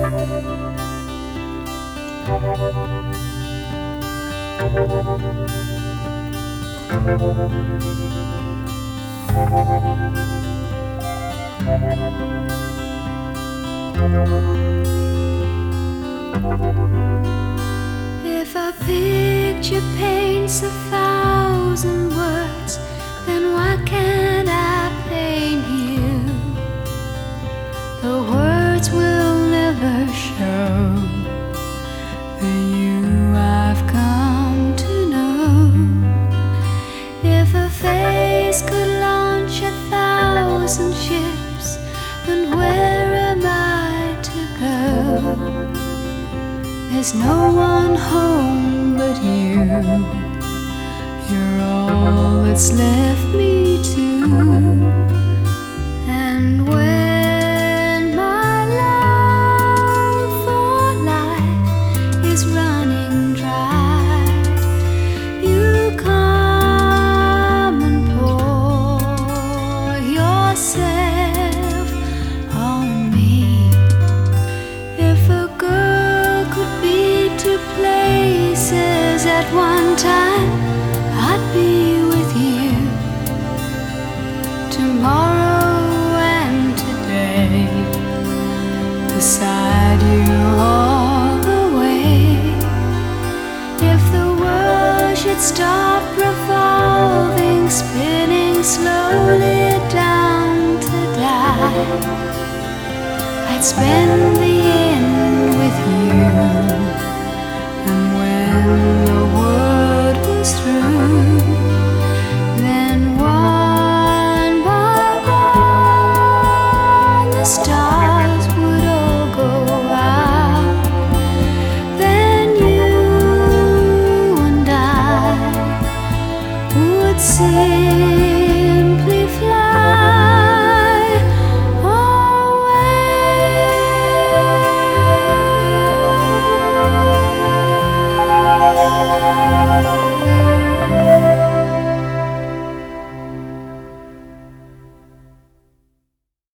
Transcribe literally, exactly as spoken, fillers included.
If a picture paints a thousand words, then why can't I paint you? The words will never show the you I've come to know. If a face could launch a thousand ships, then where am I to go? There's no one home but you. You're all that's left me to. And when my love for life is running dry, you come and pour yourself on me. If a girl could be two places at one time, I'd be with you tomorrow and today, beside you all the way. If the world should stop revolving, spinning slowly down to die, I'd spend the end with you. And when the word was through, then one by one the stars would all go out. Then you and I would simply fly away.